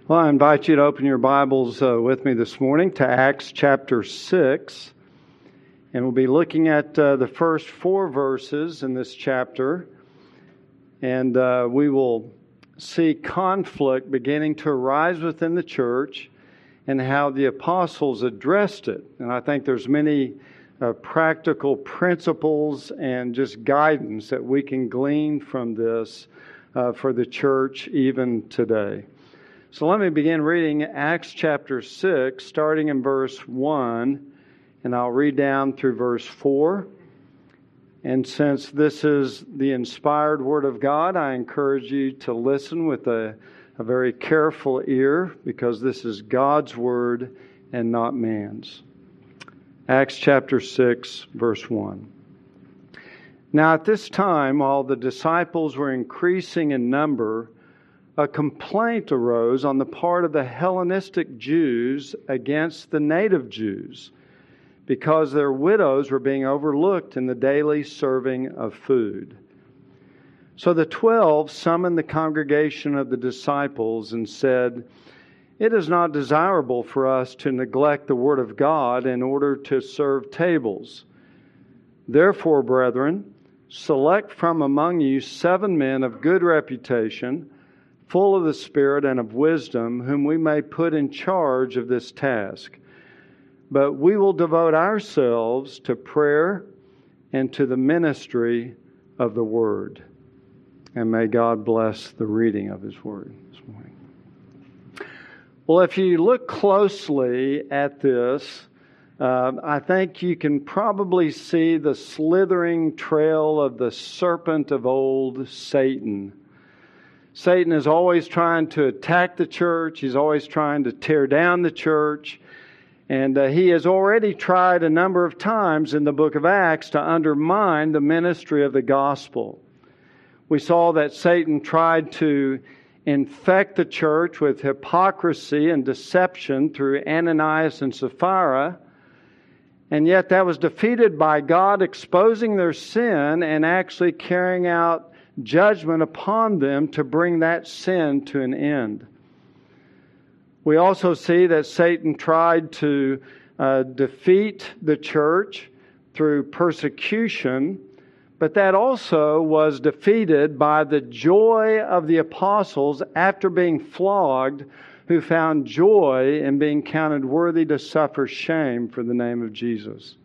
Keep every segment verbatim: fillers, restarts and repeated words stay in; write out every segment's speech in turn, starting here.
Well, I invite you to open your Bibles uh, with me this morning to Acts chapter six. And we'll be looking at uh, the first four verses in this chapter. And uh, we will see conflict beginning to arise within the church and how the apostles addressed it. And I think there's many uh, practical principles and just guidance that we can glean from this uh, for the church even today. So let me begin reading Acts chapter six, starting in verse one, and I'll read down through verse four. And since this is the inspired Word of God, I encourage you to listen with a, a very careful ear, because this is God's Word and not man's. Acts chapter six, verse one. Now at this time, while the disciples were increasing in number, a complaint arose on the part of the Hellenistic Jews against the native Jews, because their widows were being overlooked in the daily serving of food. So the twelve summoned the congregation of the disciples and said, "It is not desirable for us to neglect the Word of God in order to serve tables. Therefore, brethren, select from among you seven men of good reputation, full of the Spirit and of wisdom, whom we may put in charge of this task. But we will devote ourselves to prayer and to the ministry of the Word." And may God bless the reading of His Word this morning. Well, if you look closely at this, uh, I think you can probably see the slithering trail of the serpent of old, Satan. Satan is always trying to attack the church. He's always trying to tear down the church. And uh, he has already tried a number of times in the book of Acts to undermine the ministry of the gospel. We saw that Satan tried to infect the church with hypocrisy and deception through Ananias and Sapphira. And yet that was defeated by God exposing their sin and actually carrying out judgment upon them to bring that sin to an end. We also see that Satan tried to uh, defeat the church through persecution, but that also was defeated by the joy of the apostles after being flogged, who found joy in being counted worthy to suffer shame for the name of Jesus.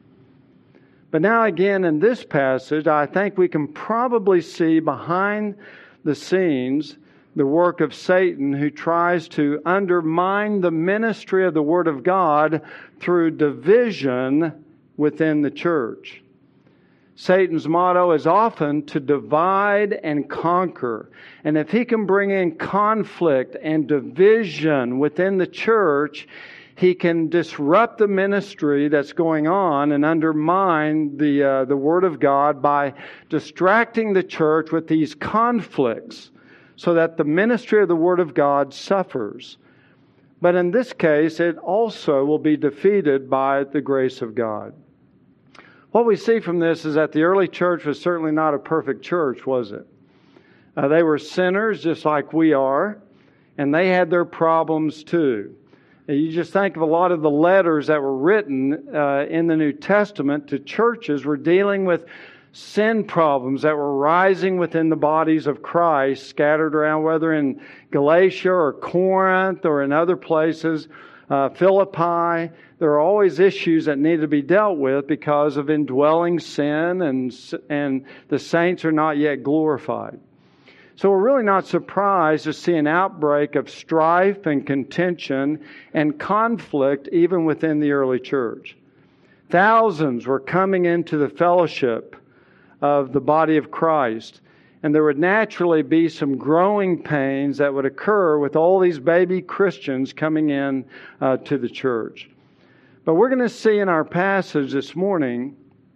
But now again in this passage, I think we can probably see behind the scenes the work of Satan, who tries to undermine the ministry of the Word of God through division within the church. Satan's motto is often to divide and conquer. And if he can bring in conflict and division within the church, he can disrupt the ministry that's going on and undermine the uh, the Word of God by distracting the church with these conflicts, so that the ministry of the Word of God suffers. But in this case, it also will be defeated by the grace of God. What we see from this is that the early church was certainly not a perfect church, was it? Uh, they were sinners just like we are, and they had their problems too. You just think of a lot of the letters that were written uh, in the New Testament to churches were dealing with sin problems that were rising within the bodies of Christ, scattered around, whether in Galatia or Corinth or in other places, uh, Philippi. There are always issues that need to be dealt with because of indwelling sin, and and the saints are not yet glorified. So we're really not surprised to see an outbreak of strife and contention and conflict even within the early church. Thousands were coming into the fellowship of the body of Christ, and there would naturally be some growing pains that would occur with all these baby Christians coming in uh, to the church. But we're going to see in our passage this morning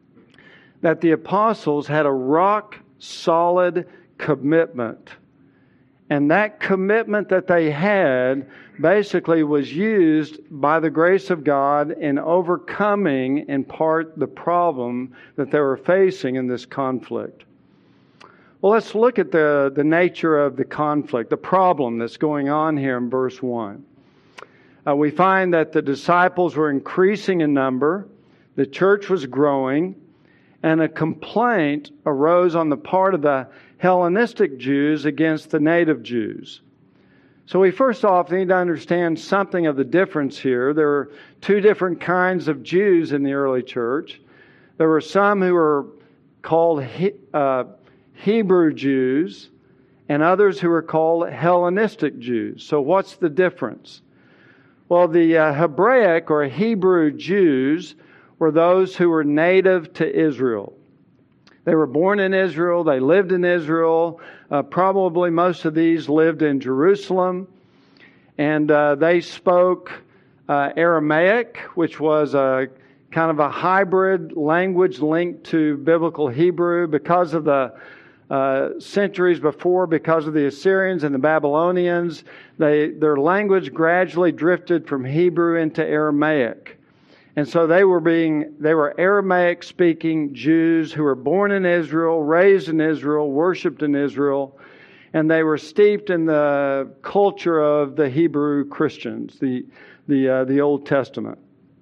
that the apostles had a rock-solid commitment. And that commitment that they had basically was used by the grace of God in overcoming, in part, the problem that they were facing in this conflict. Well, let's look at the, the nature of the conflict, the problem that's going on here in verse one. Uh, we find that the disciples were increasing in number, the church was growing, and a complaint arose on the part of the Hellenistic Jews against the native Jews. So we first off need to understand something of the difference here. There were two different kinds of Jews in the early church. There were some who were called he, uh, Hebrew Jews, and others who were called Hellenistic Jews. So what's the difference? Well, the uh, Hebraic or Hebrew Jews were those who were native to Israel. They were born in Israel. They lived in Israel. Uh, probably most of these lived in Jerusalem. And uh, they spoke uh, Aramaic, which was a kind of a hybrid language linked to biblical Hebrew because of the uh, centuries before, because of the Assyrians and the Babylonians. They, their language gradually drifted from Hebrew into Aramaic. And so they were being, they were Aramaic-speaking Jews who were born in Israel, raised in Israel, worshipped in Israel, and they were steeped in the culture of the Hebrew Christians, the the uh, the Old Testament.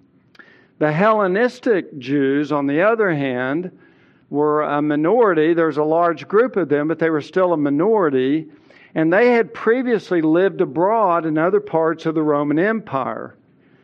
The Hellenistic Jews, on the other hand, were a minority. There's a large group of them, but they were still a minority, and they had previously lived abroad in other parts of the Roman Empire.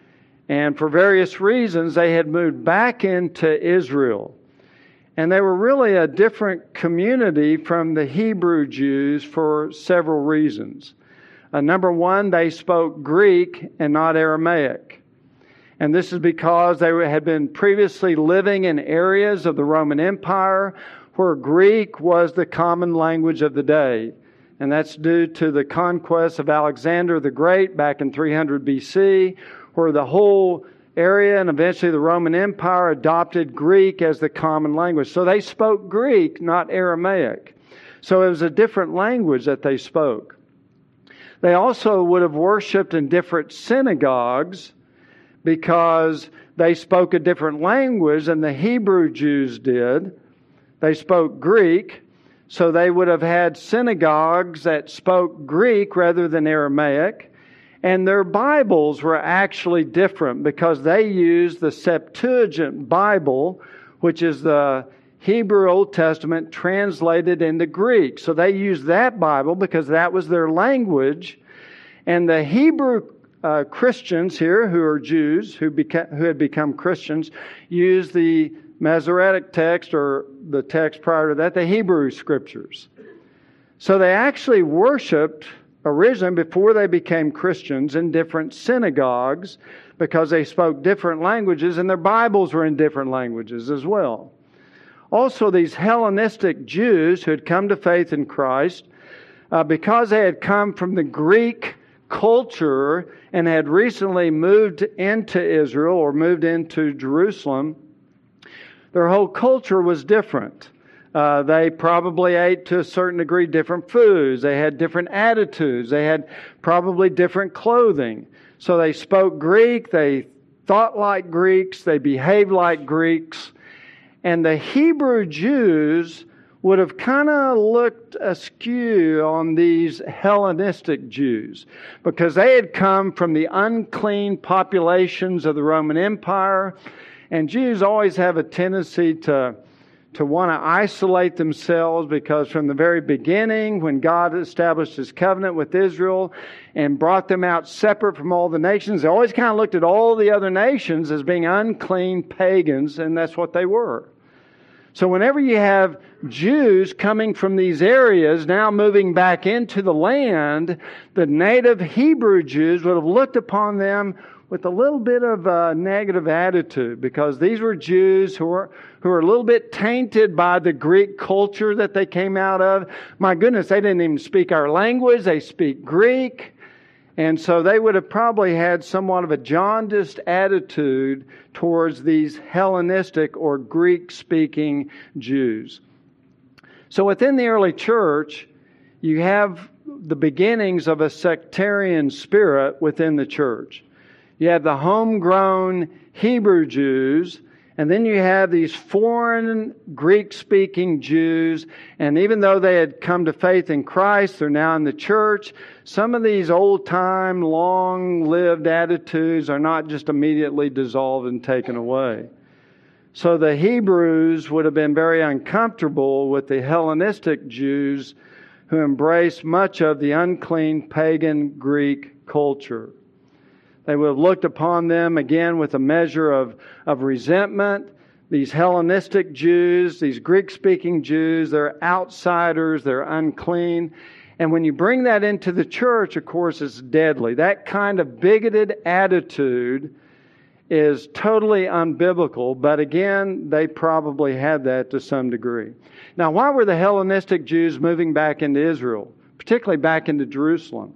And for various reasons, they had moved back into Israel. And they were really a different community from the Hebrew Jews for several reasons. Uh, number one, they spoke Greek and not Aramaic. And this is because they had been previously living in areas of the Roman Empire where Greek was the common language of the day. And that's due to the conquest of Alexander the Great back in three hundred B C, where the whole area and eventually the Roman Empire adopted Greek as the common language. So they spoke Greek, not Aramaic. So it was a different language that they spoke. They also would have worshipped in different synagogues because they spoke a different language than the Hebrew Jews did. They spoke Greek, so they would have had synagogues that spoke Greek rather than Aramaic. And their Bibles were actually different because they used the Septuagint Bible, which is the Hebrew Old Testament translated into Greek. So they used that Bible because that was their language. And the Hebrew uh, Christians here, who are Jews, who, beca- who had become Christians, used the Masoretic text, or the text prior to that, the Hebrew Scriptures. So they actually worshipped originally, before they became Christians, in different synagogues because they spoke different languages, and their Bibles were in different languages as well. Also, these Hellenistic Jews who had come to faith in Christ, uh, because they had come from the Greek culture and had recently moved into Israel or moved into Jerusalem, their whole culture was different. Uh, they probably ate to a certain degree different foods. They had different attitudes. They had probably different clothing. So they spoke Greek. They thought like Greeks. They behaved like Greeks. And the Hebrew Jews would have kind of looked askew on these Hellenistic Jews because they had come from the unclean populations of the Roman Empire. And Jews always have a tendency to to want to isolate themselves because from the very beginning, when God established His covenant with Israel and brought them out separate from all the nations, they always kind of looked at all the other nations as being unclean pagans, and that's what they were. So whenever you have Jews coming from these areas now moving back into the land, the native Hebrew Jews would have looked upon them with a little bit of a negative attitude because these were Jews who were who were a little bit tainted by the Greek culture that they came out of. My goodness, they didn't even speak our language. They speak Greek. And so they would have probably had somewhat of a jaundiced attitude towards these Hellenistic or Greek-speaking Jews. So within the early church, you have the beginnings of a sectarian spirit within the church. You have the homegrown Hebrew Jews, And then you have these foreign Greek-speaking Jews, and even though they had come to faith in Christ, they're now in the church. Some of these old-time, long-lived attitudes are not just immediately dissolved and taken away. So the Hebrews would have been very uncomfortable with the Hellenistic Jews who embraced much of the unclean pagan Greek culture. They would have looked upon them again with a measure of, of resentment. These Hellenistic Jews, these Greek-speaking Jews, they're outsiders, they're unclean. And when you bring that into the church, of course, it's deadly. That kind of bigoted attitude is totally unbiblical, but again, they probably had that to some degree. Now, why were the Hellenistic Jews moving back into Israel, particularly back into Jerusalem?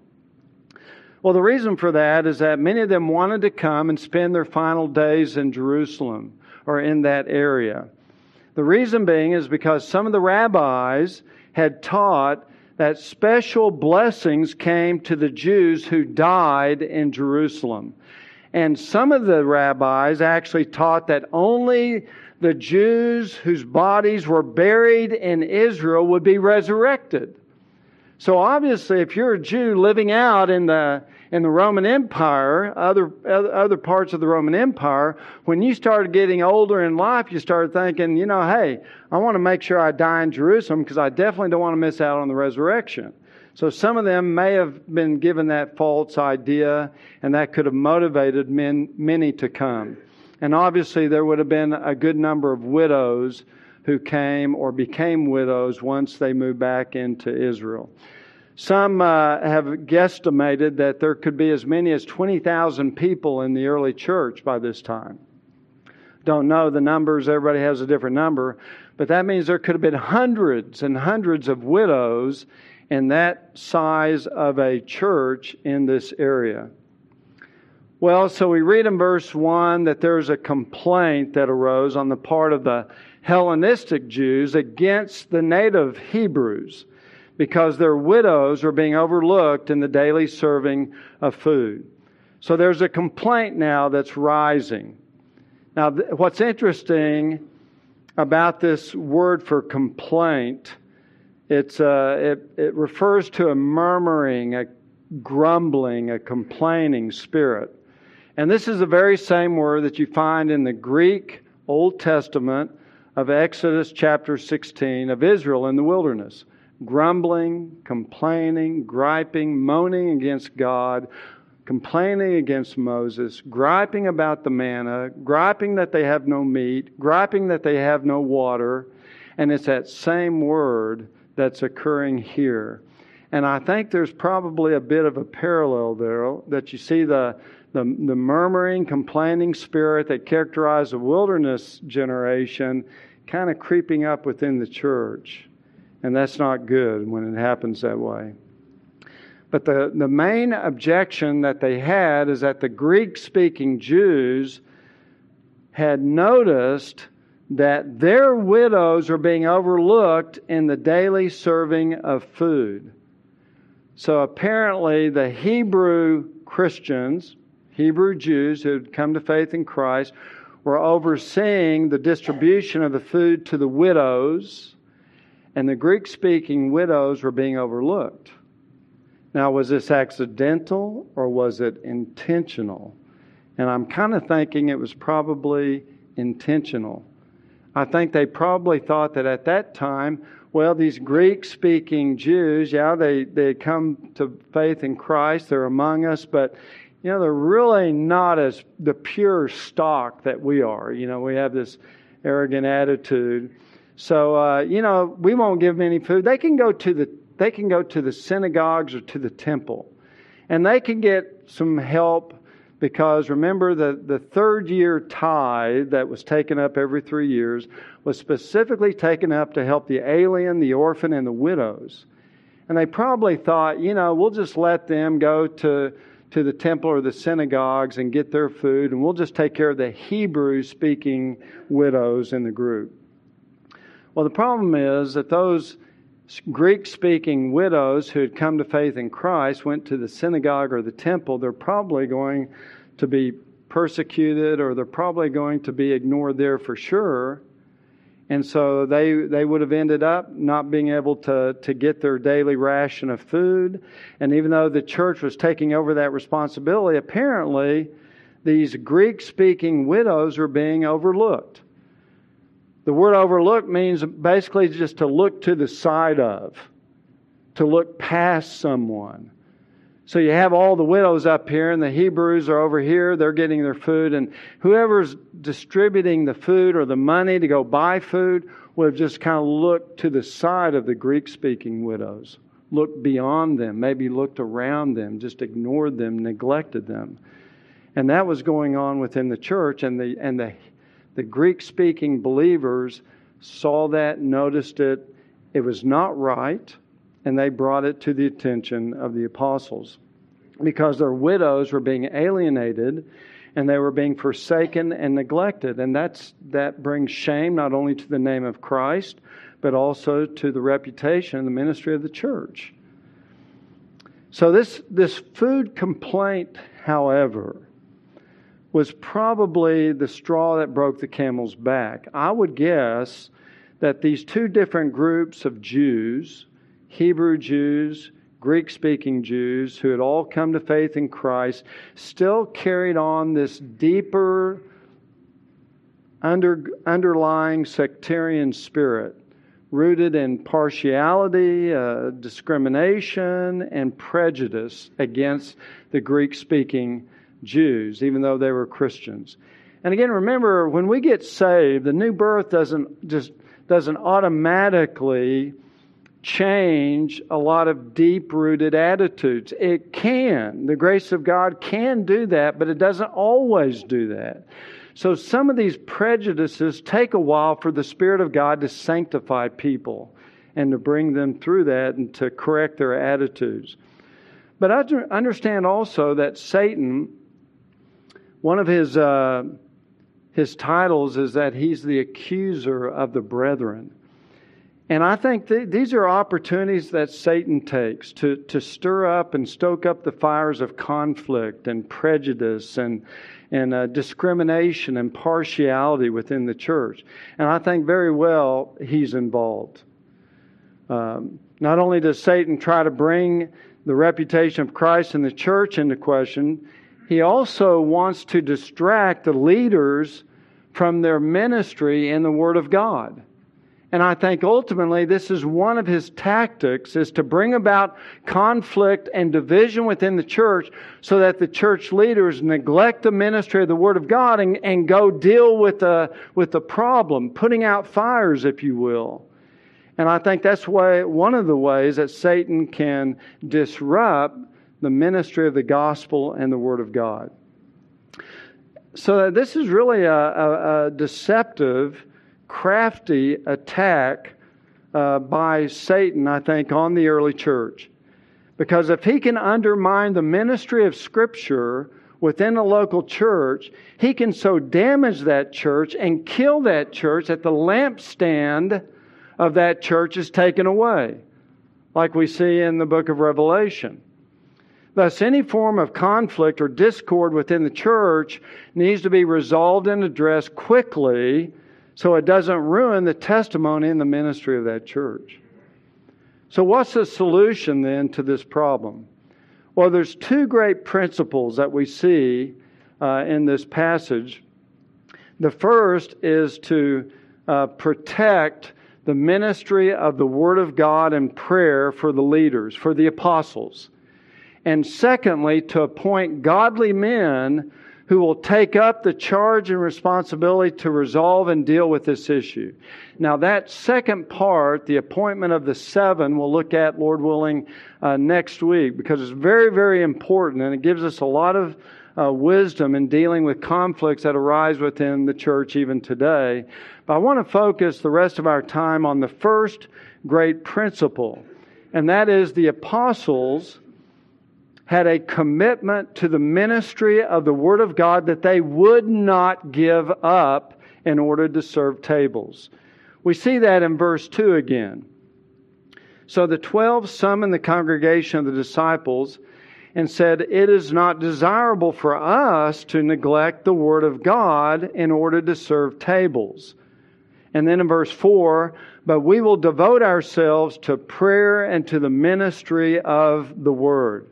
Well, the reason for that is that many of them wanted to come and spend their final days in Jerusalem or in that area. The reason being is because some of the rabbis had taught that special blessings came to the Jews who died in Jerusalem. And some of the rabbis actually taught that only the Jews whose bodies were buried in Israel would be resurrected. So obviously, if you're a Jew living out in the in the Roman Empire, other other parts of the Roman Empire, when you started getting older in life, you started thinking, you know, hey, I want to make sure I die in Jerusalem because I definitely don't want to miss out on the resurrection. So some of them may have been given that false idea, and that could have motivated men, many to come. And obviously, there would have been a good number of widows who came or became widows once they moved back into Israel. Some uh, have guesstimated that there could be as many as twenty thousand people in the early church by this time. Don't know the numbers, everybody has a different number, but that means there could have been hundreds and hundreds of widows in that size of a church in this area. Well, so we read in verse one that there's a complaint that arose on the part of the Hellenistic Jews against the native Hebrews because their widows are being overlooked in the daily serving of food. So there's a complaint now that's rising. Now, th- what's interesting about this word for complaint, it's uh, it, it refers to a murmuring, a grumbling, a complaining spirit. And this is the very same word that you find in the Greek Old Testament of Exodus chapter sixteen of Israel in the wilderness. Grumbling, complaining, griping, moaning against God, complaining against Moses, griping about the manna, griping that they have no meat, griping that they have no water. And it's that same word that's occurring here. And I think there's probably a bit of a parallel there, that you see the The, the murmuring, complaining spirit that characterized the wilderness generation kind of creeping up within the church. And that's not good when it happens that way. But the, the main objection that they had is that the Greek-speaking Jews had noticed that their widows are being overlooked in the daily serving of food. So apparently the Hebrew Christians, Hebrew Jews who had come to faith in Christ, were overseeing the distribution of the food to the widows, and the Greek-speaking widows were being overlooked. Now, was this accidental or was it intentional? And I'm kind of thinking it was probably intentional. I think they probably thought that at that time, well, these Greek-speaking Jews, yeah, they, they had come to faith in Christ, they're among us, but you know, they're really not as the pure stock that we are. You know, we have this arrogant attitude. So, uh, you know, we won't give them any food. They can go to the they can go to the synagogues or to the temple, and they can get some help because remember the the third year tithe that was taken up every three years was specifically taken up to help the alien, the orphan, and the widows. And they probably thought, you know, we'll just let them go to. to the temple or the synagogues and get their food, and we'll just take care of the Hebrew-speaking widows in the group. Well, the problem is that those Greek-speaking widows who had come to faith in Christ went to the synagogue or the temple. They're probably going to be persecuted, or they're probably going to be ignored there for sure. And so they they would have ended up not being able to, to get their daily ration of food. And even though the church was taking over that responsibility, apparently these Greek-speaking widows are being overlooked. The word overlook means basically just to look to the side of, to look past someone. So you have all the widows up here, and the Hebrews are over here. They're getting their food, and whoever's distributing the food or the money to go buy food would have just kind of looked to the side of the Greek-speaking widows, looked beyond them, maybe looked around them, just ignored them, neglected them. And that was going on within the church, and the and the the Greek-speaking believers saw that, noticed it. It was not right, and they brought it to the attention of the apostles because their widows were being alienated and they were being forsaken and neglected. And that's that brings shame not only to the name of Christ, but also to the reputation and the ministry of the church. So this, this food complaint, however, was probably the straw that broke the camel's back. I would guess that these two different groups of Jews, Hebrew Jews, Greek-speaking Jews, who had all come to faith in Christ, still carried on this deeper under, underlying sectarian spirit, rooted in partiality, uh, discrimination, and prejudice against the Greek-speaking Jews, even though they were Christians. And again, remember, when we get saved, the new birth doesn't just doesn't automatically change a lot of deep-rooted attitudes. It can. The grace of God can do that, but it doesn't always do that. So some of these prejudices take a while for the Spirit of God to sanctify people and to bring them through that and to correct their attitudes. But I understand also that Satan, one of his uh, his titles is that he's the accuser of the brethren. And I think th- these are opportunities that Satan takes to, to stir up and stoke up the fires of conflict and prejudice and, and uh, discrimination and partiality within the church. And I think very well he's involved. Um, not only does Satan try to bring the reputation of Christ and the church into question, he also wants to distract the leaders from their ministry in the Word of God. And I think ultimately this is one of his tactics, is to bring about conflict and division within the church so that the church leaders neglect the ministry of the Word of God and, and go deal with the, with the problem, putting out fires, if you will. And I think that's why one of the ways that Satan can disrupt the ministry of the gospel and the Word of God. So this is really a, a, a deceptive, crafty attack uh, by Satan, I think, on the early church. Because if he can undermine the ministry of Scripture within a local church, he can so damage that church and kill that church that the lampstand of that church is taken away, like we see in the book of Revelation. Thus, any form of conflict or discord within the church needs to be resolved and addressed quickly so it doesn't ruin the testimony and the ministry of that church. So what's the solution then to this problem? Well, there's two great principles that we see uh, in this passage. The first is to uh, protect the ministry of the Word of God and prayer for the leaders, for the apostles. And secondly, to appoint godly men who will take up the charge and responsibility to resolve and deal with this issue. Now that second part, the appointment of the seven, we'll look at, Lord willing, uh, next week, because it's very, very important, and it gives us a lot of uh, wisdom in dealing with conflicts that arise within the church even today. But I want to focus the rest of our time on the first great principle, and that is the apostles had a commitment to the ministry of the Word of God that they would not give up in order to serve tables. We see that in verse two again. So the twelve summoned the congregation of the disciples, and said, it is not desirable for us to neglect the Word of God in order to serve tables. And then in verse four, but we will devote ourselves to prayer and to the ministry of the Word.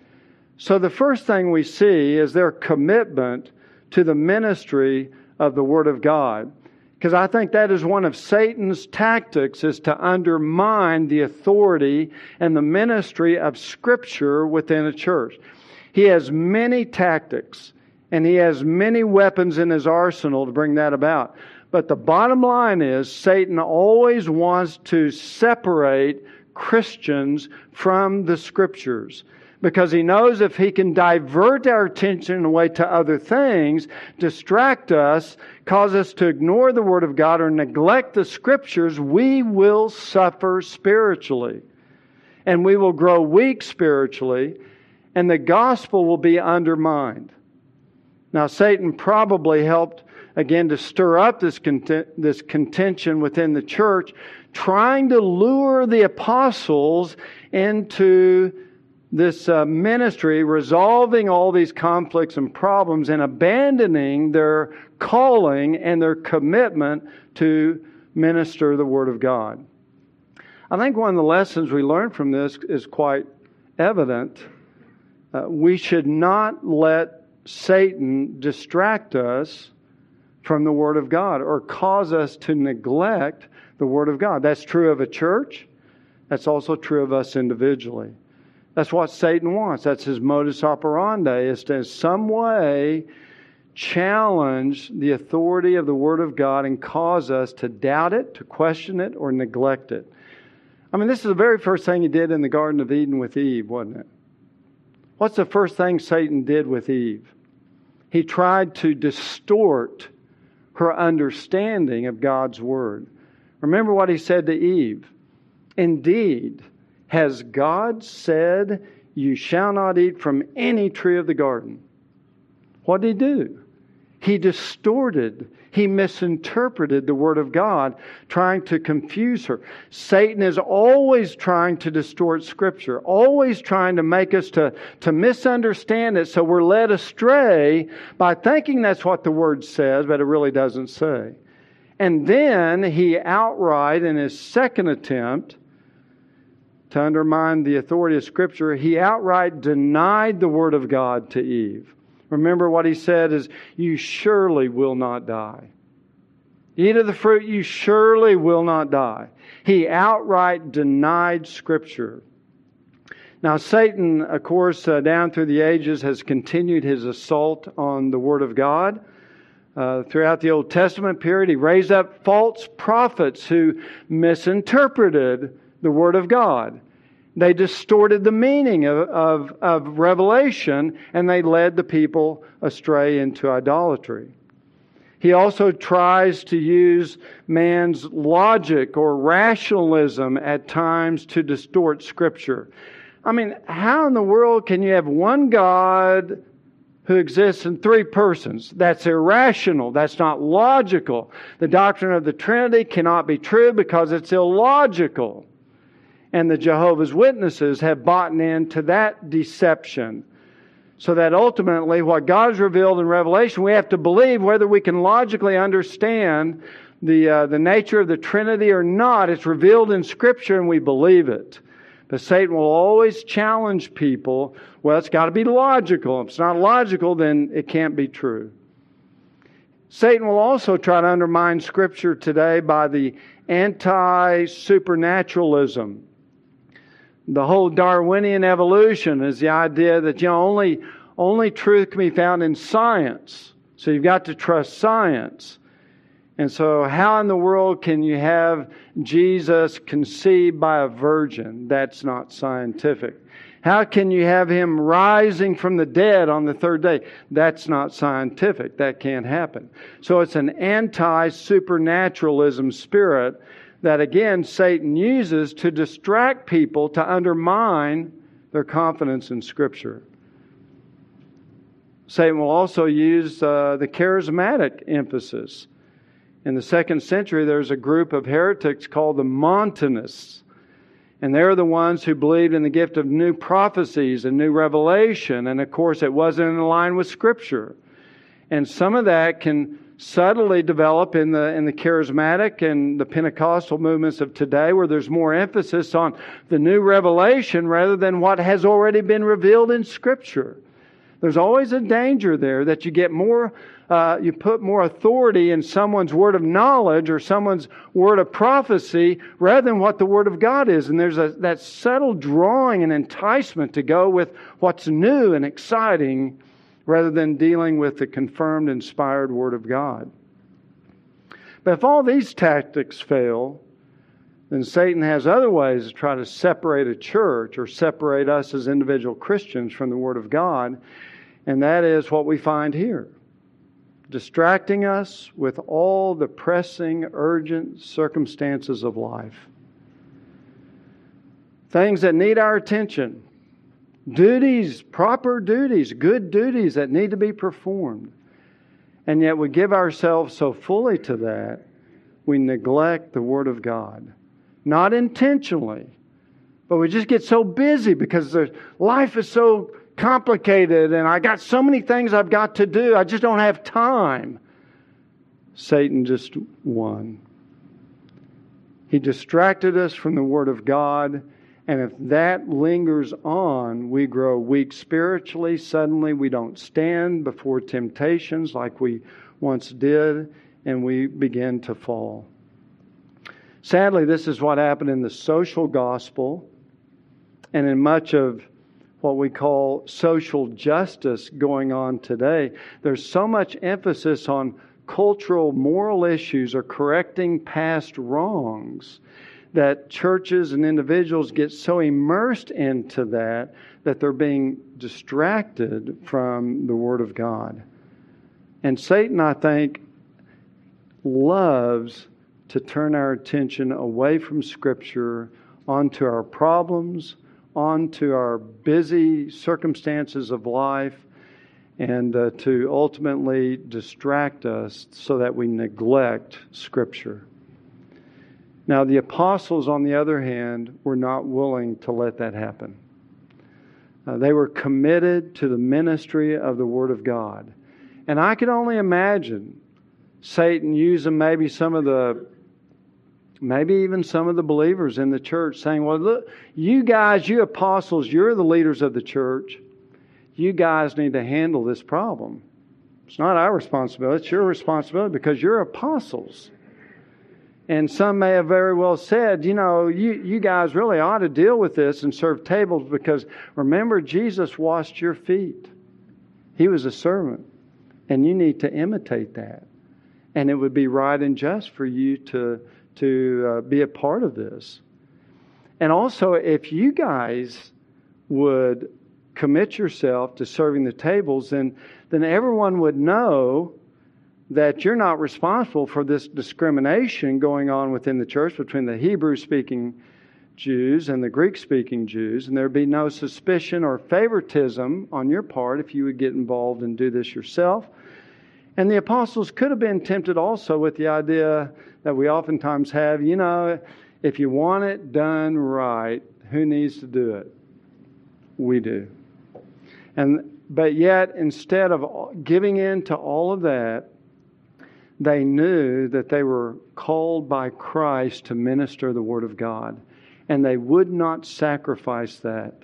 So the first thing we see is their commitment to the ministry of the Word of God. Because I think that is one of Satan's tactics, is to undermine the authority and the ministry of Scripture within a church. He has many tactics and he has many weapons in his arsenal to bring that about. But the bottom line is Satan always wants to separate Christians from the Scriptures. Because he knows if he can divert our attention away to other things, distract us, cause us to ignore the Word of God or neglect the Scriptures, we will suffer spiritually. And we will grow weak spiritually, and the gospel will be undermined. Now, Satan probably helped, again, to stir up this content, this contention within the church, trying to lure the apostles into this uh, ministry, resolving all these conflicts and problems and abandoning their calling and their commitment to minister the Word of God. I think one of the lessons we learn from this is quite evident. Uh, we should not let Satan distract us from the Word of God or cause us to neglect the Word of God. That's true of a church. That's also true of us individually. That's what Satan wants. That's his modus operandi, is to in some way challenge the authority of the Word of God and cause us to doubt it, to question it, or neglect it. I mean, this is the very first thing he did in the Garden of Eden with Eve, wasn't it? What's the first thing Satan did with Eve? He tried to distort her understanding of God's Word. Remember what he said to Eve. Indeed, has God said, you shall not eat from any tree of the garden? What did he do? He distorted, he misinterpreted the Word of God, trying to confuse her. Satan is always trying to distort Scripture, always trying to make us to, to misunderstand it, so we're led astray by thinking that's what the Word says, but it really doesn't say. And then he outright, in his second attempt to undermine the authority of Scripture, he outright denied the Word of God to Eve. Remember what he said is, you surely will not die. Eat of the fruit, you surely will not die. He outright denied Scripture. Now Satan, of course, uh, down through the ages has continued his assault on the Word of God. Uh, throughout the Old Testament period, he raised up false prophets who misinterpreted the Word of God. They distorted the meaning of, of, of Revelation, and they led the people astray into idolatry. He also tries to use man's logic or rationalism at times to distort Scripture. I mean, how in the world can you have one God who exists in three persons? That's irrational. That's not logical. The doctrine of the Trinity cannot be true because it's illogical. And the Jehovah's Witnesses have bought into that deception. So that ultimately what God has revealed in Revelation, we have to believe whether we can logically understand the, uh, the nature of the Trinity or not. It's revealed in Scripture and we believe it. But Satan will always challenge people, well, it's got to be logical. If it's not logical, then it can't be true. Satan will also try to undermine Scripture today by the anti-supernaturalism. The whole Darwinian evolution is the idea that, you know, only, only truth can be found in science. So you've got to trust science. And so how in the world can you have Jesus conceived by a virgin? That's not scientific. How can you have Him rising from the dead on the third day? That's not scientific. That can't happen. So it's an anti-supernaturalism spirit that, again, Satan uses to distract people, to undermine their confidence in Scripture. Satan will also use uh, the charismatic emphasis. In the second century, there's a group of heretics called the Montanists. And they're the ones who believed in the gift of new prophecies and new revelation. And of course, it wasn't in line with Scripture. And some of that can subtly develop in the in the charismatic and the Pentecostal movements of today, where there's more emphasis on the new revelation rather than what has already been revealed in Scripture. There's always a danger there that you get more, uh, you put more authority in someone's word of knowledge or someone's word of prophecy rather than what the Word of God is. And there's a, that subtle drawing and enticement to go with what's new and exciting rather than dealing with the confirmed, inspired Word of God. But if all these tactics fail, then Satan has other ways to try to separate a church or separate us as individual Christians from the Word of God. And that is what we find here. Distracting us with all the pressing, urgent circumstances of life. Things that need our attention. Duties, proper duties, good duties that need to be performed. And yet we give ourselves so fully to that, we neglect the Word of God. Not intentionally, but we just get so busy because the life is so complicated and I got so many things I've got to do. I just don't have time. Satan just won. He distracted us from the Word of God. And if that lingers on, we grow weak spiritually. Suddenly we don't stand before temptations like we once did, and we begin to fall. Sadly, this is what happened in the social gospel and in much of what we call social justice going on today. There's so much emphasis on cultural moral issues or correcting past wrongs that churches and individuals get so immersed into that that they're being distracted from the Word of God. And Satan, I think, loves to turn our attention away from Scripture onto our problems, onto our busy circumstances of life, and uh, to ultimately distract us so that we neglect Scripture. Now, the apostles, on the other hand, were not willing to let that happen. Uh, they were committed to the ministry of the Word of God. And I can only imagine Satan using maybe some of the, maybe even some of the believers in the church saying, well, look, you guys, you apostles, you're the leaders of the church. You guys need to handle this problem. It's not our responsibility, it's your responsibility because you're apostles. And some may have very well said, you know, you, you guys really ought to deal with this and serve tables because remember, Jesus washed your feet. He was a servant. And you need to imitate that. And it would be right and just for you to, to uh, be a part of this. And also, if you guys would commit yourself to serving the tables, then, then everyone would know that you're not responsible for this discrimination going on within the church between the Hebrew-speaking Jews and the Greek-speaking Jews, and there'd be no suspicion or favoritism on your part if you would get involved and do this yourself. And the apostles could have been tempted also with the idea that we oftentimes have, you know, if you want it done right, who needs to do it? We do. And but yet, instead of giving in to all of that, they knew that they were called by Christ to minister the Word of God. And they would not sacrifice that.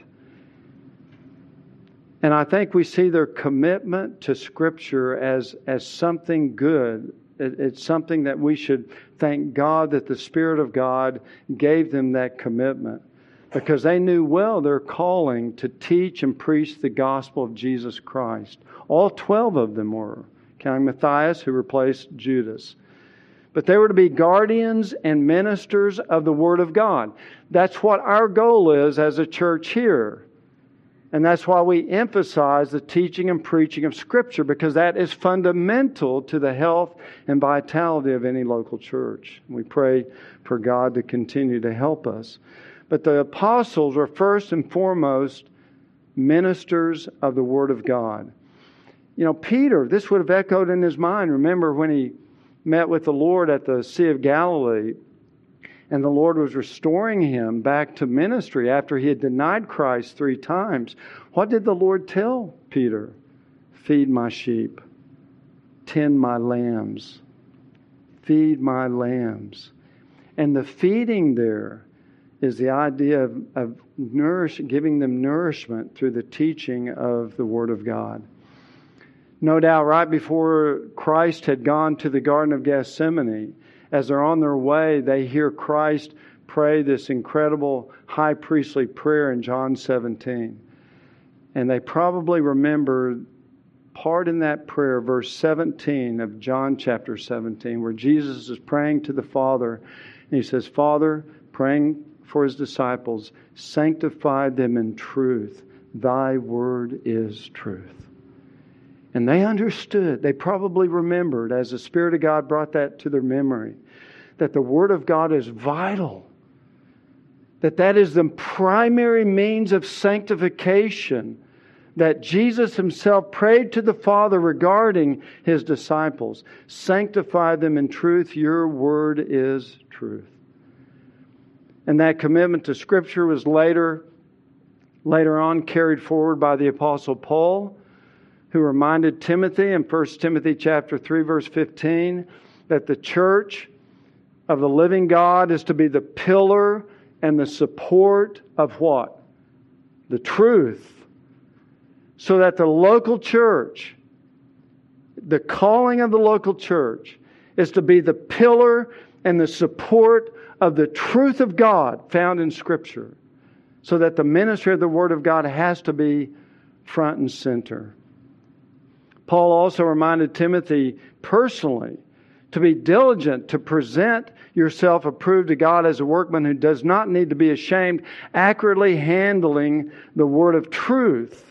And I think we see their commitment to Scripture as, as something good. It, it's something that we should thank God that the Spirit of God gave them that commitment. Because they knew well their calling to teach and preach the gospel of Jesus Christ. All twelve of them were, counting Matthias, who replaced Judas. But they were to be guardians and ministers of the Word of God. That's what our goal is as a church here. And that's why we emphasize the teaching and preaching of Scripture, because that is fundamental to the health and vitality of any local church. We pray for God to continue to help us. But the apostles were first and foremost ministers of the Word of God. You know, Peter, this would have echoed in his mind. Remember when he met with the Lord at the Sea of Galilee, And the Lord was restoring him back to ministry after he had denied Christ three times. What did the Lord tell Peter? Feed my sheep. Tend my lambs. Feed my lambs. And the feeding there is the idea of, of nourish, giving them nourishment through the teaching of the Word of God. No doubt right before Christ had gone to the Garden of Gethsemane, as they're on their way, they hear Christ pray this incredible high priestly prayer in John seventeen. And they probably remember part in that prayer, verse seventeen of John chapter seventeen, where Jesus is praying to the Father. And He says, Father, praying for His disciples, sanctify them in truth. Thy word is truth. And they understood, they probably remembered, as the Spirit of God brought that to their memory, that the Word of God is vital. That that is the primary means of sanctification. That Jesus Himself prayed to the Father regarding His disciples. Sanctify them in truth. Your Word is truth. And that commitment to Scripture was later, later on carried forward by the Apostle Paul, who reminded Timothy in First Timothy chapter three, verse fifteen, that the church of the living God is to be the pillar and the support of what? The truth. So that the local church, the calling of the local church, is to be the pillar and the support of the truth of God found in Scripture. So that the ministry of the Word of God has to be front and center. Paul also reminded Timothy personally to be diligent to present yourself approved to God as a workman who does not need to be ashamed, accurately handling the word of truth.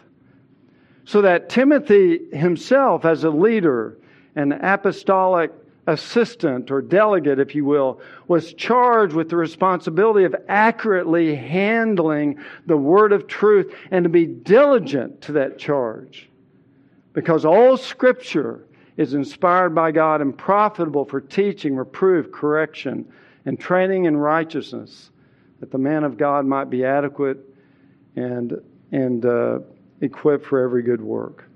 So that Timothy himself, as a leader, an apostolic assistant or delegate, if you will, was charged with the responsibility of accurately handling the word of truth and to be diligent to that charge. Because all Scripture is inspired by God and profitable for teaching, reproof, correction, and training in righteousness, that the man of God might be adequate and, and uh, equipped for every good work.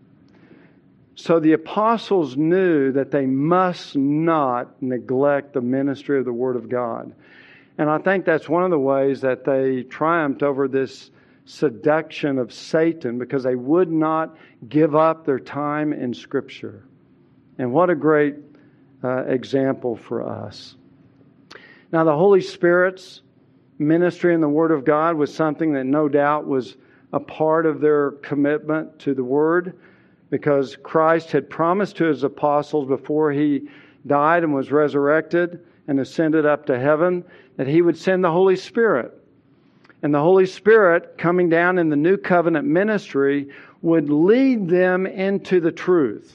So the apostles knew that they must not neglect the ministry of the Word of God. And I think that's one of the ways that they triumphed over this seduction of Satan, because they would not give up their time in Scripture. And what a great uh, example for us. Now, the Holy Spirit's ministry in the Word of God was something that no doubt was a part of their commitment to the Word, because Christ had promised to His apostles before He died and was resurrected and ascended up to heaven that He would send the Holy Spirit. And the Holy Spirit, coming down in the New Covenant ministry, would lead them into the truth.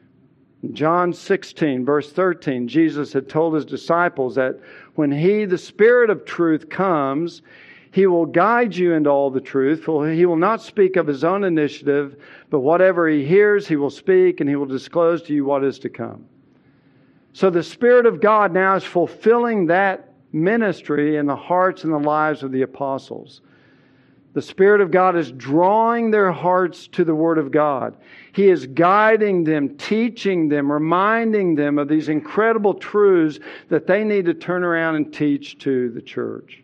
In John sixteen, verse thirteen, Jesus had told His disciples that when He, the Spirit of truth, comes, He will guide you into all the truth. For He will not speak of His own initiative, but whatever He hears, He will speak, and He will disclose to you what is to come. So the Spirit of God now is fulfilling that ministry in the hearts and the lives of the apostles. The Spirit of God is drawing their hearts to the Word of God. He is guiding them, teaching them, reminding them of these incredible truths that they need to turn around and teach to the church.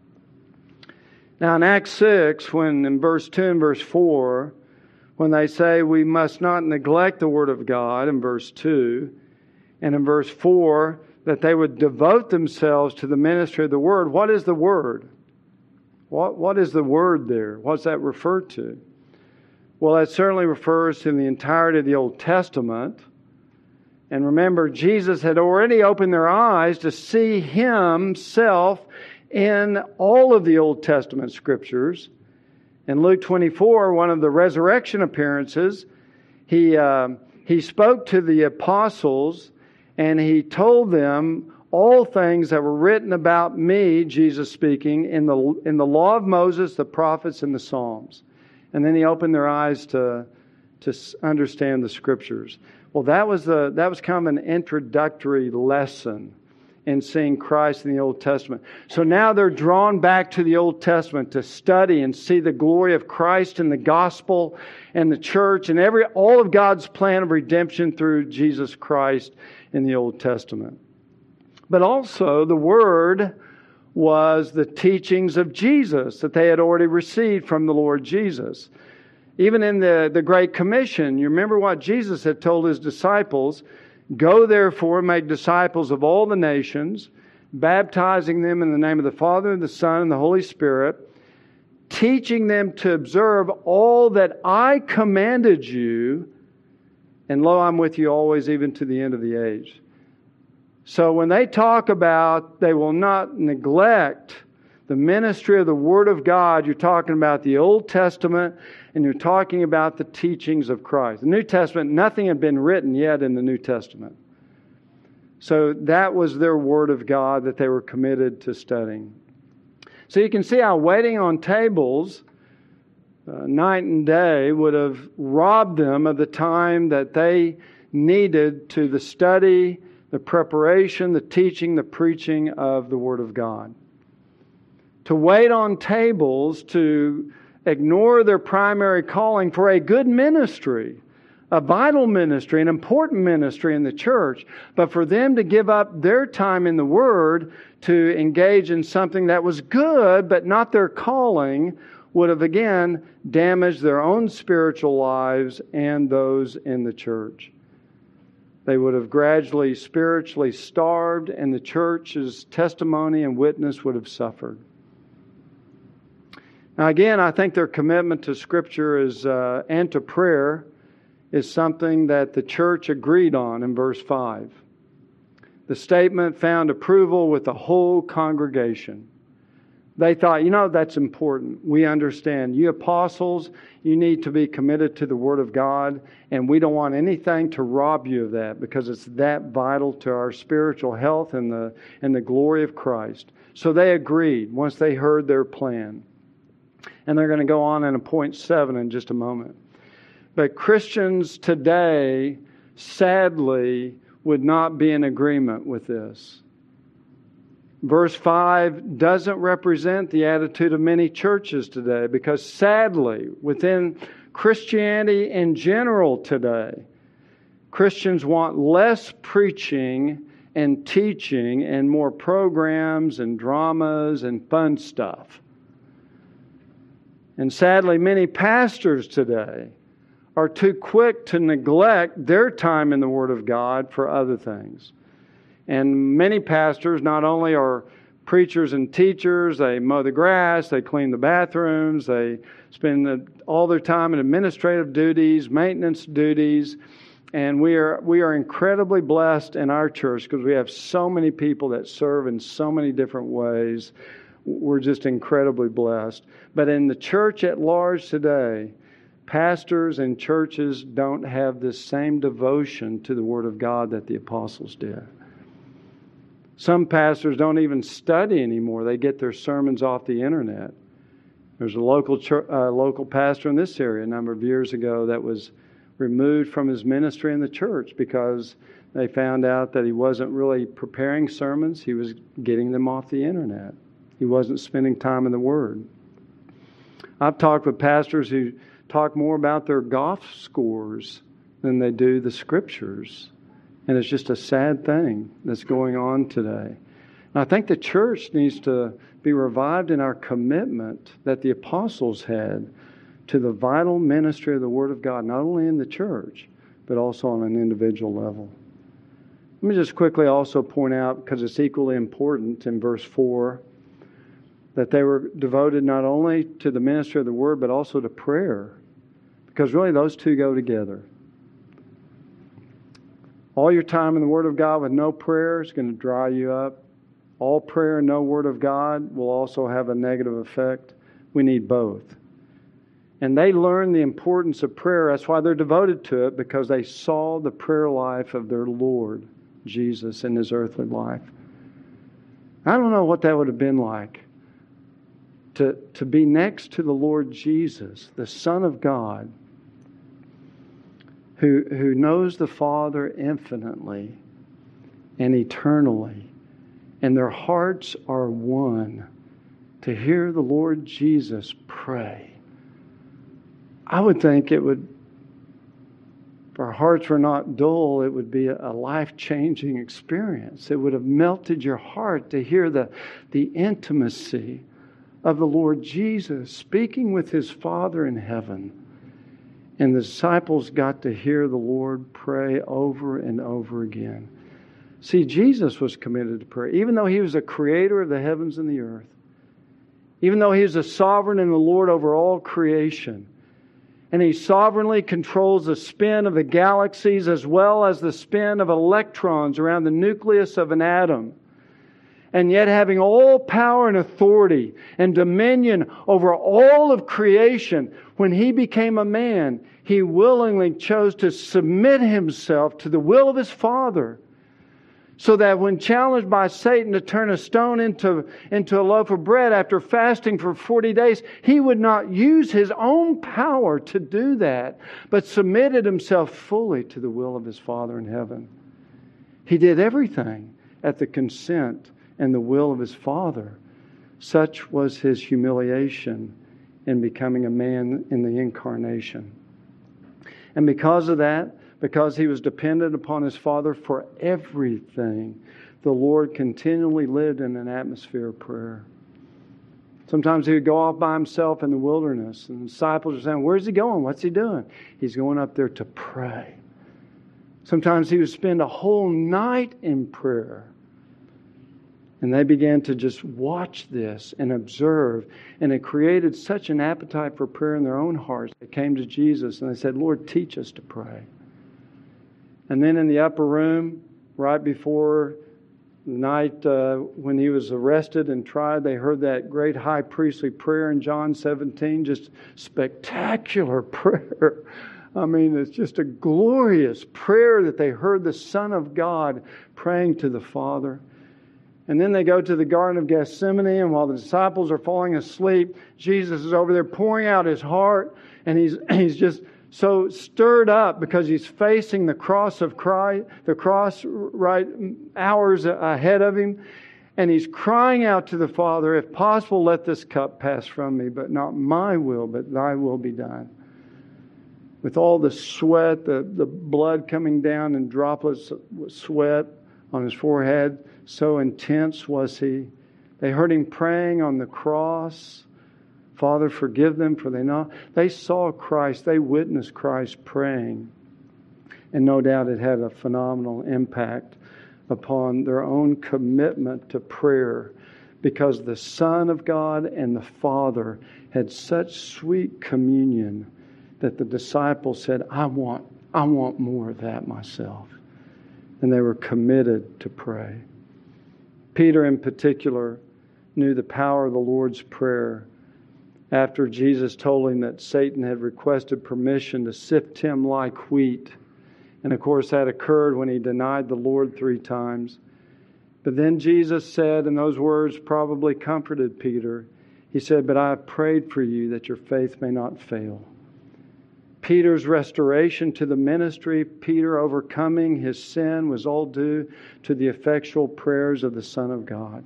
Now in Acts six, when in verse two and verse four, when they say we must not neglect the Word of God in verse two, and in verse four, that they would devote themselves to the ministry of the Word. What is the Word? What, what is the Word there? What's that referred to? Well, that certainly refers to the entirety of the Old Testament. And remember, Jesus had already opened their eyes to see Himself in all of the Old Testament Scriptures. In Luke twenty-four, one of the resurrection appearances, He, uh, he spoke to the apostles and He told them all things that were written about me, Jesus speaking, in the in the law of Moses, the prophets, and the Psalms. And then He opened their eyes to, to understand the Scriptures. Well, that was the that was kind of an introductory lesson and seeing Christ in the Old Testament. So now they're drawn back to the Old Testament to study and see the glory of Christ in the gospel and the church and every all of God's plan of redemption through Jesus Christ in the Old Testament. But also the Word was the teachings of Jesus that they had already received from the Lord Jesus. Even in the, the Great Commission, you remember what Jesus had told His disciples, "Go therefore, make disciples of all the nations, baptizing them in the name of the Father, and the Son, and the Holy Spirit, teaching them to observe all that I commanded you, and lo, I'm with you always, even to the end of the age." So when they talk about they will not neglect the ministry of the Word of God, you're talking about the Old Testament and you're talking about the teachings of Christ. The New Testament, nothing had been written yet in the New Testament. So that was their Word of God that they were committed to studying. So you can see how waiting on tables uh, night and day would have robbed them of the time that they needed to the study, the preparation, the teaching, the preaching of the Word of God. To wait on tables, to ignore their primary calling for a good ministry, a vital ministry, an important ministry in the church, but for them to give up their time in the Word to engage in something that was good but not their calling would have again damaged their own spiritual lives and those in the church. They would have gradually spiritually starved, and the church's testimony and witness would have suffered. Now again, I think their commitment to Scripture is uh, and to prayer is something that the church agreed on in verse five. The statement found approval with the whole congregation. They thought, you know, that's important. We understand. You apostles, you need to be committed to the Word of God, and we don't want anything to rob you of that because it's that vital to our spiritual health and the, and the glory of Christ. So they agreed once they heard their plan. And they're going to go on in a point seven in just a moment. But Christians today, sadly, would not be in agreement with this. Verse five doesn't represent the attitude of many churches today because sadly, within Christianity in general today, Christians want less preaching and teaching and more programs and dramas and fun stuff. And sadly, many pastors today are too quick to neglect their time in the Word of God for other things. And many pastors not only are preachers and teachers, they mow the grass, they clean the bathrooms, they spend the, all their time in administrative duties, maintenance duties. And we are we are incredibly blessed in our church because we have so many people that serve in so many different ways. We're just incredibly blessed. But in the church at large today, pastors and churches don't have this same devotion to the Word of God that the apostles did. Some pastors don't even study anymore. They get their sermons off the internet. There's a local church, uh, local pastor in this area a number of years ago that was removed from his ministry in the church because they found out that he wasn't really preparing sermons. He was getting them off the internet. He wasn't spending time in the Word. I've talked with pastors who talk more about their golf scores than they do the Scriptures. And it's just a sad thing that's going on today. And I think the church needs to be revived in our commitment that the apostles had to the vital ministry of the Word of God, not only in the church, but also on an individual level. Let me just quickly also point out, because it's equally important in verse four, that they were devoted not only to the ministry of the Word, but also to prayer. Because really those two go together. All your time in the Word of God with no prayer is going to dry you up. All prayer and no Word of God will also have a negative effect. We need both. And they learned the importance of prayer. That's why they're devoted to it, because they saw the prayer life of their Lord Jesus in His earthly life. I don't know what that would have been like. To, to be next to the Lord Jesus, the Son of God, who, who knows the Father infinitely and eternally, and their hearts are one to hear the Lord Jesus pray, I would think it would, if our hearts were not dull, it would be a life-changing experience. It would have melted your heart to hear the, the intimacy of the Lord Jesus speaking with His Father in heaven. And the disciples got to hear the Lord pray over and over again. See, Jesus was committed to prayer. Even though He was the creator of the heavens and the earth, even though He is the sovereign and the Lord over all creation, and He sovereignly controls the spin of the galaxies as well as the spin of electrons around the nucleus of an atom, and yet having all power and authority and dominion over all of creation, when He became a man, He willingly chose to submit Himself to the will of His Father, so that when challenged by Satan to turn a stone into, into a loaf of bread after fasting for forty days, He would not use His own power to do that, but submitted Himself fully to the will of His Father in heaven. He did everything at the consent and the will of His Father. Such was His humiliation in becoming a man in the incarnation. And because of that, because He was dependent upon His Father for everything, the Lord continually lived in an atmosphere of prayer. Sometimes He would go off by Himself in the wilderness, and the disciples are saying, "Where's He going? What's He doing?" He's going up there to pray. Sometimes He would spend a whole night in prayer. And they began to just watch this and observe. And it created such an appetite for prayer in their own hearts. They came to Jesus and they said, "Lord, teach us to pray." And then in the upper room, right before the night uh, when He was arrested and tried, they heard that great high priestly prayer in John seventeen, just spectacular prayer. I mean, it's just a glorious prayer that they heard the Son of God praying to the Father. And then they go to the Garden of Gethsemane, and while the disciples are falling asleep, Jesus is over there pouring out His heart, and He's He's just so stirred up because He's facing the cross of Christ, the cross right hours ahead of Him, and He's crying out to the Father, "If possible, let this cup pass from me, but not my will, but Thy will be done." With all the sweat, the, the blood coming down in droplets of sweat on His forehead, so intense was He. They heard Him praying on the cross, "Father, forgive them, for they know." They saw Christ. They witnessed Christ praying. And no doubt it had a phenomenal impact upon their own commitment to prayer, because the Son of God and the Father had such sweet communion that the disciples said, I want, I want more of that myself. And they were committed to pray. Peter in particular knew the power of the Lord's Prayer. After Jesus told him that Satan had requested permission to sift him like wheat. And of course that occurred when he denied the Lord three times. But then Jesus said, and those words probably comforted Peter, He said, "But I have prayed for you that your faith may not fail." Peter's restoration to the ministry, Peter overcoming his sin, was all due to the effectual prayers of the Son of God.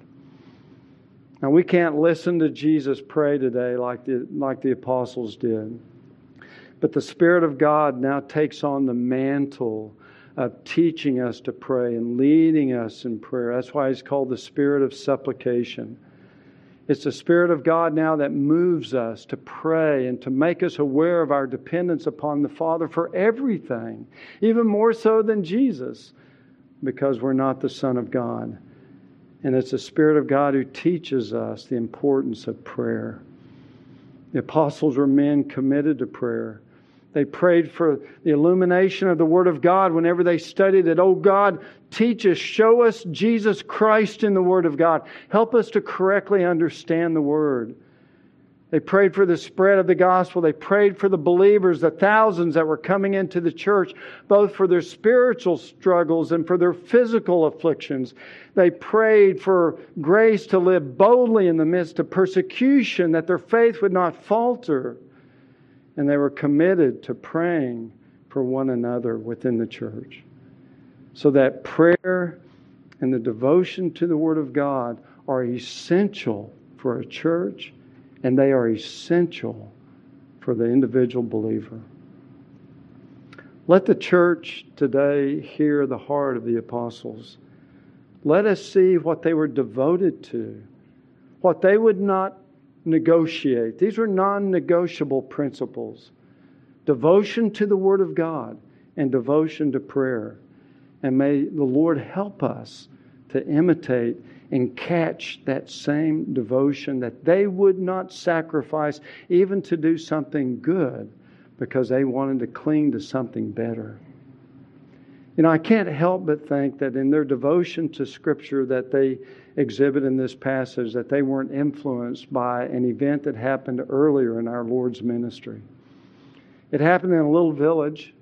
Now, we can't listen to Jesus pray today like the, like the apostles did. But the Spirit of God now takes on the mantle of teaching us to pray and leading us in prayer. That's why He's called the Spirit of supplication. It's the Spirit of God now that moves us to pray and to make us aware of our dependence upon the Father for everything, even more so than Jesus, because we're not the Son of God. And it's the Spirit of God who teaches us the importance of prayer. The apostles were men committed to prayer. They prayed for the illumination of the Word of God whenever they studied it. Oh God, teach us, show us Jesus Christ in the Word of God. Help us to correctly understand the Word. They prayed for the spread of the gospel. They prayed for the believers, the thousands that were coming into the church, both for their spiritual struggles and for their physical afflictions. They prayed for grace to live boldly in the midst of persecution, that their faith would not falter. And they were committed to praying for one another within the church. So that prayer and the devotion to the Word of God are essential for a church, and they are essential for the individual believer. Let the church today hear the heart of the apostles. Let us see what they were devoted to, what they would not negotiate. These were non-negotiable principles. Devotion to the Word of God and devotion to prayer. And may the Lord help us to imitate and catch that same devotion, that they would not sacrifice even to do something good because they wanted to cling to something better. You know, I can't help but think that in their devotion to Scripture that they exhibit in this passage, that they weren't influenced by an event that happened earlier in our Lord's ministry. It happened in a little village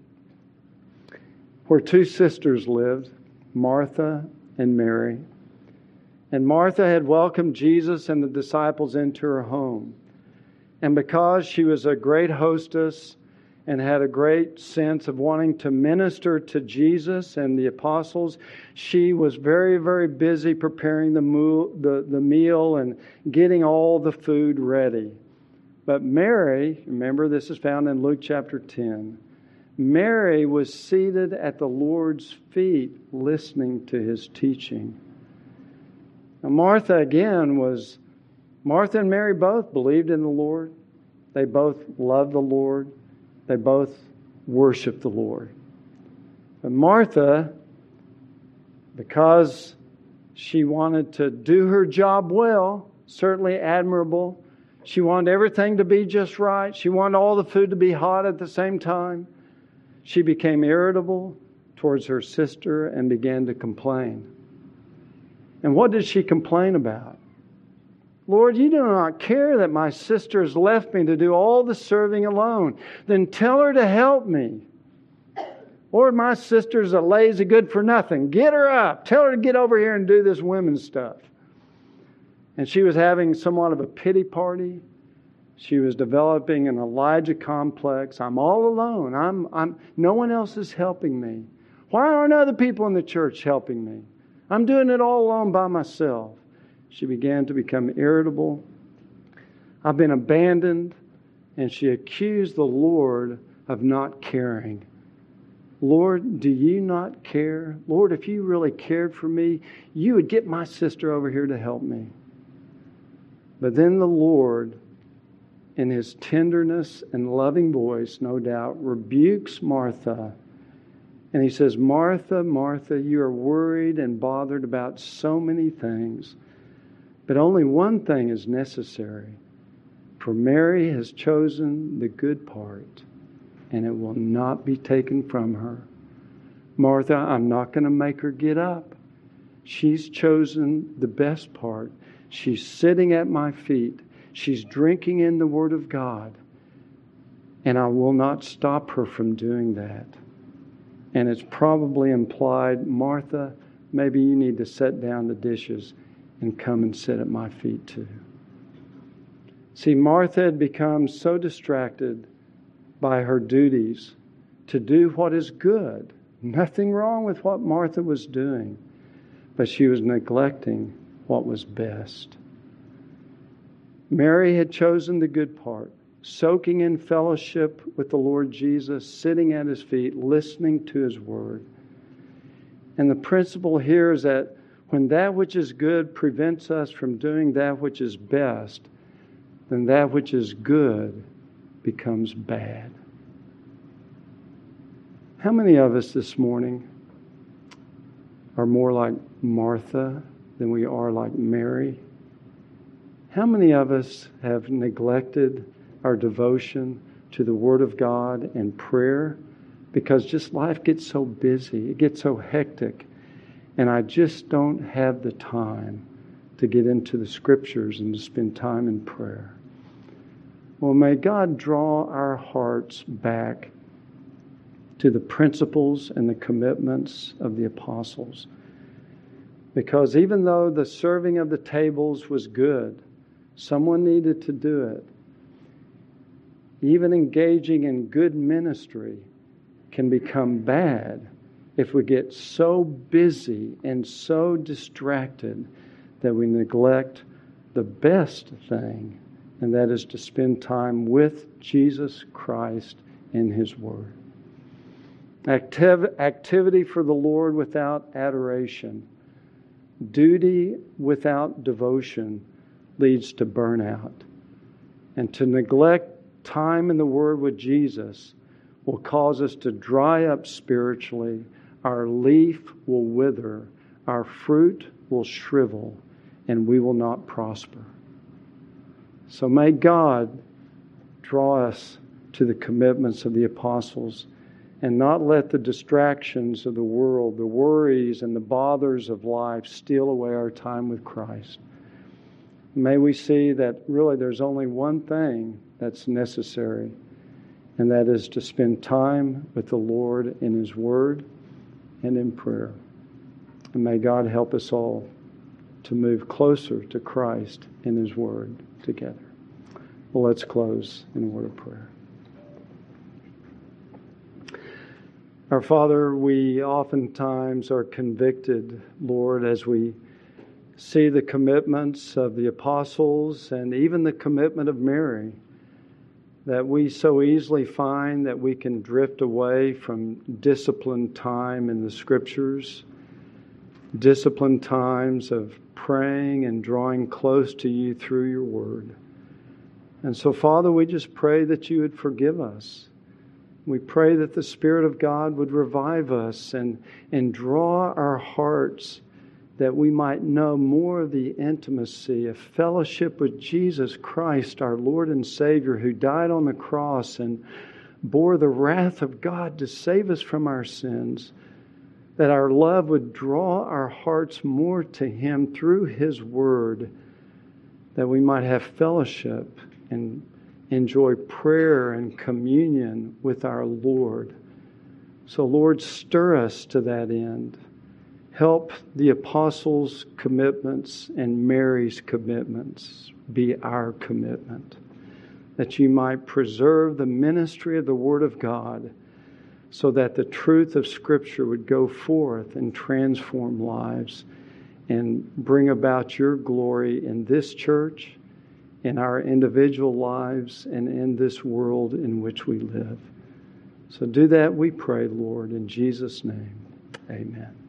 where two sisters lived, Martha and Mary. And Martha had welcomed Jesus and the disciples into her home. And because she was a great hostess and had a great sense of wanting to minister to Jesus and the apostles, she was very, very busy preparing the meal, the, the meal and getting all the food ready. But Mary, remember this is found in Luke chapter ten, Mary was seated at the Lord's feet listening to His teaching. Now Martha again was, Martha and Mary both believed in the Lord. They both loved the Lord. They both worshiped the Lord. But Martha, because she wanted to do her job well, certainly admirable, she wanted everything to be just right. She wanted all the food to be hot at the same time. She became irritable towards her sister and began to complain. And what did she complain about? Lord, you do not care that my sister has left me to do all the serving alone. Then tell her to help me. Lord, my sister's a lazy good for nothing. Get her up. Tell her to get over here and do this women's stuff. And she was having somewhat of a pity party. She was developing an Elijah complex. I'm all alone. I'm, I'm, no one else is helping me. Why aren't other people in the church helping me? I'm doing it all alone by myself. She began to become irritable. I've been abandoned. And she accused the Lord of not caring. Lord, do you not care? Lord, if you really cared for me, you would get my sister over here to help me. But then the Lord, in His tenderness and loving voice, no doubt, rebukes Martha. And He says, Martha, Martha, you are worried and bothered about so many things. But only one thing is necessary. For Mary has chosen the good part, and it will not be taken from her. Martha, I'm not going to make her get up. She's chosen the best part. She's sitting at my feet. She's drinking in the Word of God. And I will not stop her from doing that. And it's probably implied, Martha, maybe you need to set down the dishes and come and sit at my feet too. See, Martha had become so distracted by her duties to do what is good. Nothing wrong with what Martha was doing, but she was neglecting what was best. Mary had chosen the good part, soaking in fellowship with the Lord Jesus, sitting at His feet, listening to His Word. And the principle here is that when that which is good prevents us from doing that which is best, then that which is good becomes bad. How many of us this morning are more like Martha than we are like Mary? How many of us have neglected our devotion to the Word of God and prayer because just life gets so busy, it gets so hectic, and I just don't have the time to get into the Scriptures and to spend time in prayer? Well, may God draw our hearts back to the principles and the commitments of the apostles. Because even though the serving of the tables was good, someone needed to do it. Even engaging in good ministry can become bad if we get so busy and so distracted that we neglect the best thing, and that is to spend time with Jesus Christ in His Word. Activ- activity for the Lord without adoration, duty without devotion leads to burnout. And to neglect time in the Word with Jesus will cause us to dry up spiritually. Our leaf will wither, our fruit will shrivel, and we will not prosper. So may God draw us to the commitments of the apostles and not let the distractions of the world, the worries and the bothers of life steal away our time with Christ. May we see that really there's only one thing that's necessary, and that is to spend time with the Lord in His Word and in prayer. And may God help us all to move closer to Christ in His Word together. Well, let's close in a word of prayer. Our Father, we oftentimes are convicted, Lord, as we see the commitments of the apostles and even the commitment of Mary, that we so easily find that we can drift away from disciplined time in the Scriptures, disciplined times of praying and drawing close to You through Your Word. And so, Father, we just pray that You would forgive us. We pray that the Spirit of God would revive us and, and draw our hearts that we might know more of the intimacy of fellowship with Jesus Christ, our Lord and Savior, who died on the cross and bore the wrath of God to save us from our sins, that our love would draw our hearts more to Him through His Word, that we might have fellowship and enjoy prayer and communion with our Lord. So, Lord, stir us to that end. Help the apostles' commitments and Mary's commitments be our commitment, that You might preserve the ministry of the Word of God so that the truth of Scripture would go forth and transform lives and bring about Your glory in this church, in our individual lives, and in this world in which we live. So do that, we pray, Lord, in Jesus' name. Amen.